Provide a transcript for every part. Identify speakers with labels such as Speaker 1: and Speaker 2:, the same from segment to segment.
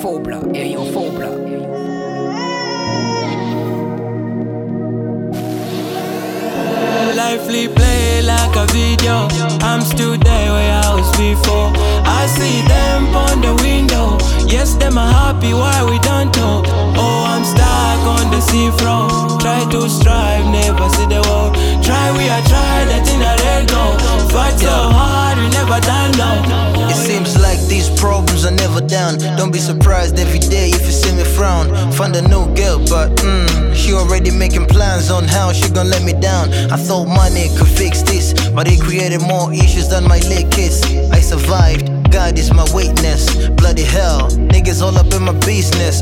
Speaker 1: Phobla, ayo Phobla.
Speaker 2: Lively play like a video. I'm still there where I was before. I see them on the window. Yes, them are happy why we don't talk. Oh, I'm stuck on the seafront. Try to strive, never see the world. Try, we are trying, that in a let go. Fight so hard, we never done no.
Speaker 3: It seems like these problems are never done. Don't be surprised every day if you see me frown. Find a new girl, but she already making plans on how she gon' let me down. I thought money could fix this, but it created more issues than my lit kiss. I survived, God is my witness. Bloody hell, niggas all up in my business.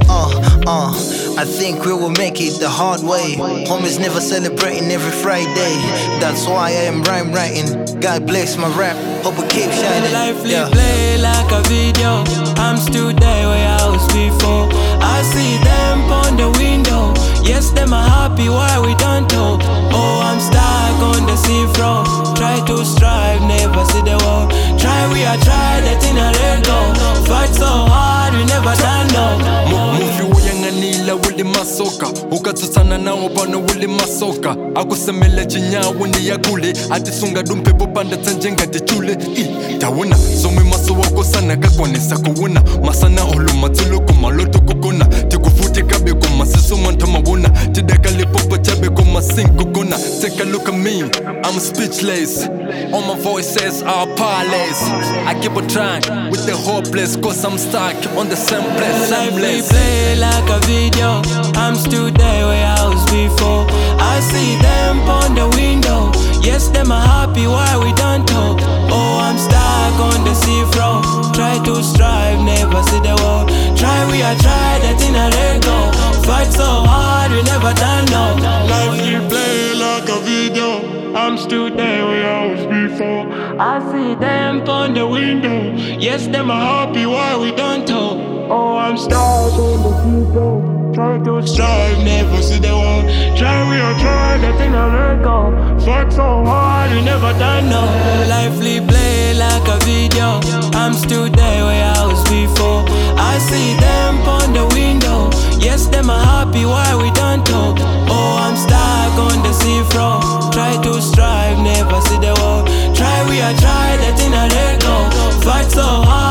Speaker 3: I think we will make it the hard way. Homies never celebrating every Friday. That's why I am rhyme writing. God bless my rap, hope we keep shining.
Speaker 2: Lively play like a video. I'm still there where I was before. I see them on the window. Yes, them are happy why we don't talk. Oh, I'm stuck on the seafront. Try to strive, never see the world. Try, we are trying, that in a let go. Fight so hard, we never done no.
Speaker 4: Mufi uyanganila wuli masoka ukatsutsana nawo pano wuli masoka akusemele chinyawo ndi yakule atisunga dumpe popanda tsanjenga tichule tawona somwe maso wako sana kakwanisa kuwona masana olo matsulo kumaloto kukona tikufuti kabe kumasiso manta mawona tidakale popo chabe kumasinko kona. Take a look at me, I'm speechless. All my voices are powerless. I keep on trying with the hopeless, cause I'm stuck on the same place.
Speaker 2: Lively play like a video. I'm still there where I was before. I see them on the window. Yes, them are happy why we don't talk. Oh, I'm stuck on the seafront. Try to strive, never see the world. Try, we are trying, that in a let go. Fight so hard, we never done no. Lively play like a video. I'm still there where I was before. I see them on the window. Yes, them are happy why we don't talk. Oh, I'm stuck on the seafront. Try to strive, never see the world. Try, we are trying, that thing I let go. Fight so hard, we never done no. Lively play like a video. I'm still there where I was before. I see them on the window. Yes, them are happy why we don't talk. Oh, I'm stuck on the seafront. Try to strive, never see the world. Try, we are trying, that thing I let go. Fight so hard.